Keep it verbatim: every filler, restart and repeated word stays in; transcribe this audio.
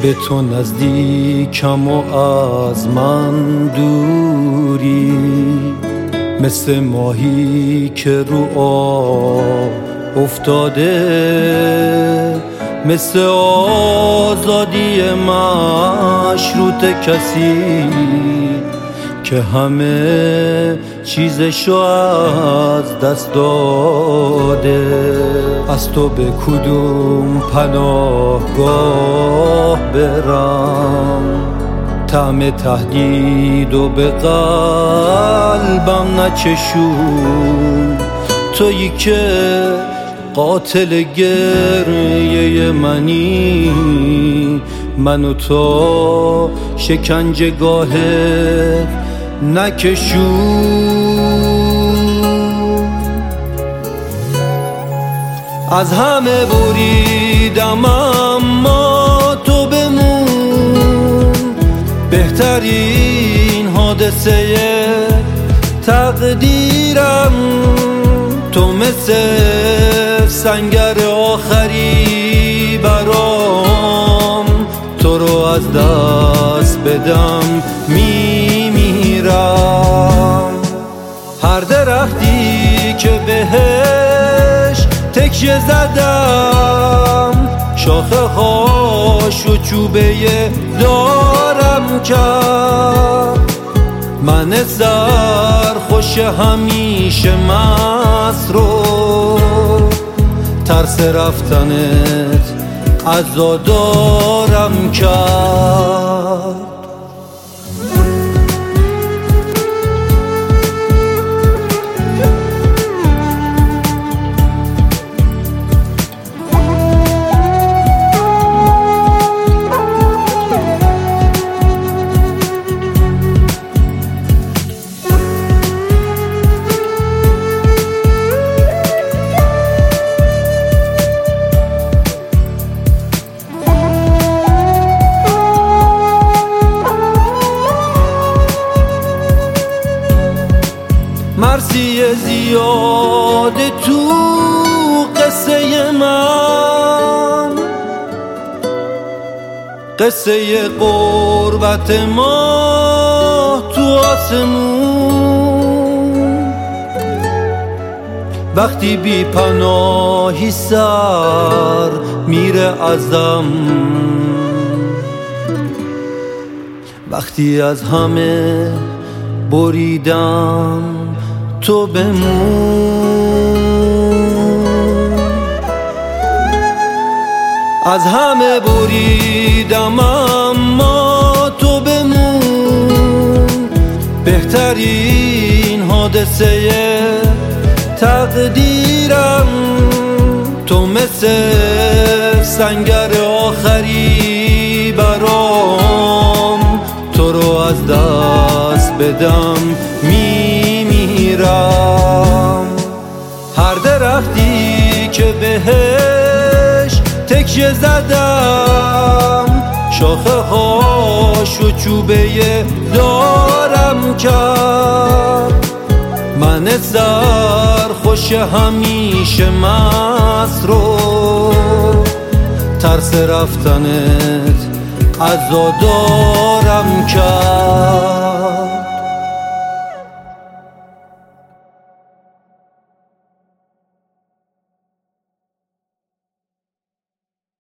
به تو نزدیکم و از من دوری، مثل ماهی که رو آب افتاده، مثل آزادی مشروط کسی که همه چیزشو از دست داده. از تو به کدوم پناهگاه برم، طعم تهدید و به قلبم نچشون، تویی که قاتل گریه منی، منو تا شکنجهگاهت نکشون. از همه بریدم اما تو بمون، بهترین حادثه تقدیرم، تو مثل سنگر آخری برام، تو رو از دست بدم میمیرم. هر درختی که بهش تکیه زدم، شاخه هاش و چوبه دارم کرد، من سرخوش همیشه مصروف، ترس رفتنت عزادارم کرد. مرسی زیاد تو قصه من، قصه غربت ما تو آسمون، وقتی بی پناهی سر میره ازم، وقتی از همه بریدم تو بمون. از همه بریدم اما تو بمون، بهترین حادثه تقدیرم، تو مثل سنگر آخری برام، تو رو از دست بدم میمیرم. هر درختی که بهش تکیه زدم، شاخه هاش و چوبه دارم کرد، من سرخوش همیشه مصروف، ترس رفتنت عزادارم کرد.